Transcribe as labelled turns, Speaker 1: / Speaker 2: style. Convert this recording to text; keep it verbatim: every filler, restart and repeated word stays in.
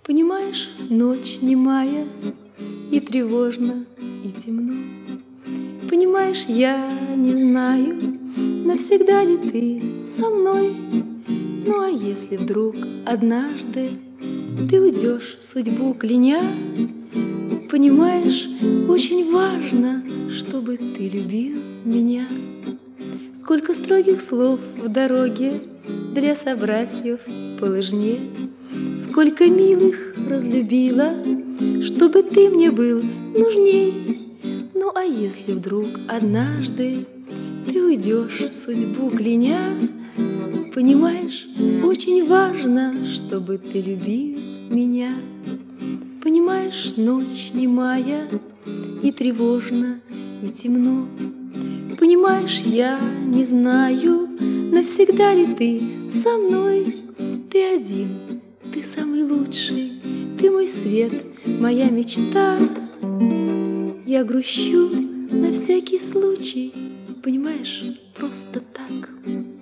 Speaker 1: Понимаешь, ночь немая, и тревожно, и темно. Понимаешь, я не знаю, навсегда ли ты со мной. Ну а если вдруг однажды ты уйдешь, судьбу кляня, понимаешь, очень важно, чтобы ты любил меня. Сколько строгих слов в дороге для собратьев по лыжне, сколько милых разлюбила, чтобы ты мне был нужней. Ну а если вдруг однажды ты уйдешь, судьбу кляня, понимаешь, очень важно, чтобы ты любил меня. Понимаешь, ночь немая, и тревожно, и темно. Понимаешь, я не знаю, навсегда ли ты со мной. Ты один, ты самый лучший, ты мой свет, моя мечта. Я грущу на всякий случай, понимаешь, просто так.